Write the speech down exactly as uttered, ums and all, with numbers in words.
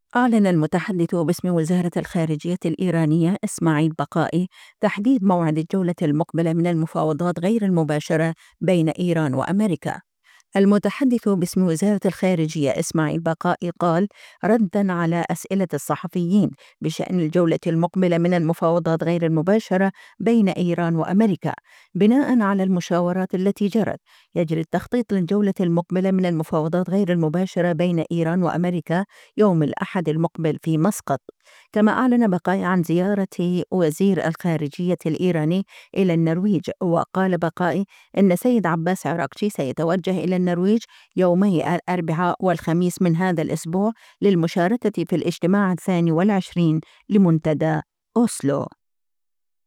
أعلن المتحدث باسم وزارة الخارجية الإيرانية إسماعيل بقائي تحديد موعد الجولة المقبلة من المفاوضات غير المباشرة بين إيران وأمريكا. المتحدث باسم وزارة الخارجية إسماعيل بقائي قال ردًا على أسئلة الصحفيين بشأن الجولة المقبلة من المفاوضات غير المباشرة بين إيران وأمريكا، بناءً على المشاورات التي جرت، يجري التخطيط للجولة المقبلة من المفاوضات غير المباشرة بين إيران وأمريكا يوم الأحد المقبل في مسقط. كما أعلن بقائي عن زيارة وزير الخارجية الإيراني إلى النرويج، وقال بقائي إن سيد عباس عراقچي سيتوجه إلى النرويج يومي الأربعاء والخميس من هذا الأسبوع للمشاركة في الاجتماع الثاني والعشرين لمنتدى أوسلو.